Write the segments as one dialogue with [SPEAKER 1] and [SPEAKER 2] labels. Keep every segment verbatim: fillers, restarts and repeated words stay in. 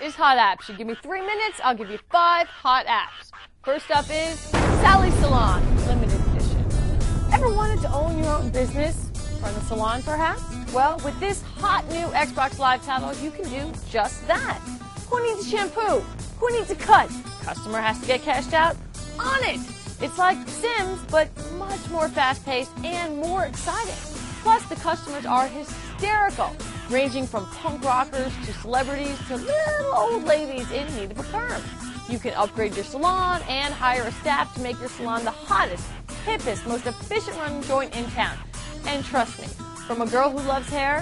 [SPEAKER 1] is Hot Apps. You give me three minutes, I'll give you five hot apps. First up is Sally's Salon, limited edition. Ever wanted to own your own business? Run a salon, perhaps? Well, with this hot new Xbox Live title, you can do just that. Who needs a shampoo? Who needs a cut? Customer has to get cashed out? On it! It's like Sims, but much more fast-paced and more exciting. Plus, the customers are hysterical, ranging from punk rockers to celebrities to little old ladies in need of a perm. You can upgrade your salon and hire a staff to make your salon the hottest, hippest, most efficient-run joint in town. And trust me, from a girl who loves hair,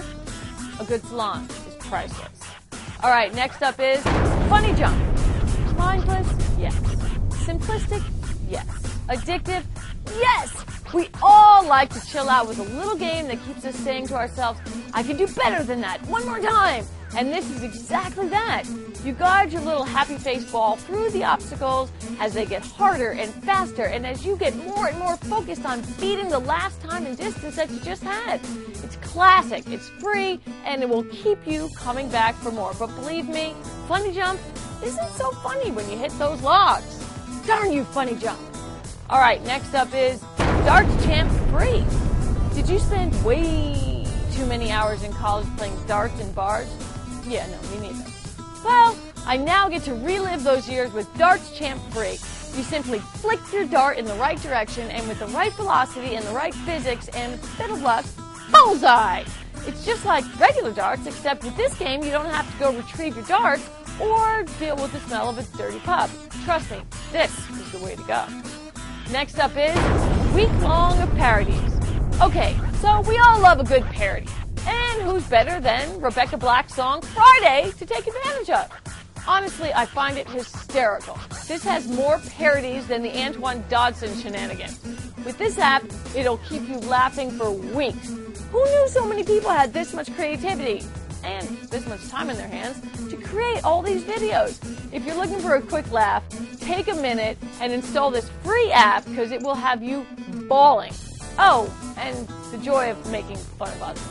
[SPEAKER 1] a good salon is priceless. All right, next up is Funny Junk. Mindless? Yes. Simplistic? Yes. Addictive? Yes! We all like to chill out with a little game that keeps us saying to ourselves, I can do better than that, one more time! And this is exactly that. You guide your little happy face ball through the obstacles as they get harder and faster, and as you get more and more focused on beating the last time and distance that you just had. It's classic, it's free, and it will keep you coming back for more. But believe me, Funny Jump isn't so funny when you hit those logs. Darn you, Funny Jump! All right, next up is Darts Champ Free. Did you spend way too many hours in college playing darts in bars? Yeah, no, me neither. Well, I now get to relive those years with Darts Champ Free. You simply flick your dart in the right direction and with the right velocity and the right physics and a bit of luck, bullseye! It's just like regular darts, except with this game you don't have to go retrieve your darts or deal with the smell of a dirty pub. Trust me, this is the way to go. Next up is Week Long of Parodies. Okay, so we all love a good parody. And who's better than Rebecca Black's song Friday to take advantage of? Honestly, I find it hysterical. This has more parodies than the Antoine Dodson shenanigans. With this app, it'll keep you laughing for weeks. Who knew so many people had this much creativity and this much time in their hands to create all these videos? If you're looking for a quick laugh, take a minute and install this free app because it will have you bawling. Oh, and the joy of making fun of others.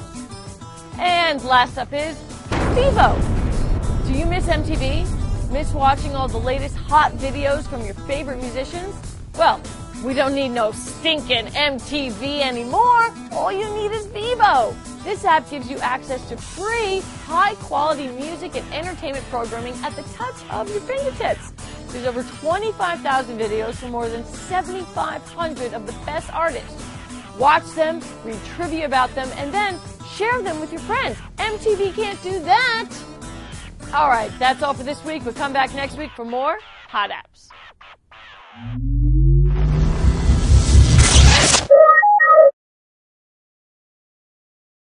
[SPEAKER 1] And last up is Devo. Do you miss M T V? Miss watching all the latest hot videos from your favorite musicians? Well, we don't need no stinking M T V anymore. All you need is Vevo. This app gives you access to free, high-quality music and entertainment programming at the touch of your fingertips. There's over twenty-five thousand videos from more than seventy-five hundred of the best artists. Watch them, read trivia about them, and then share them with your friends. M T V can't do that. All right, that's all for this week. We'll come back next week for more Hot Apps.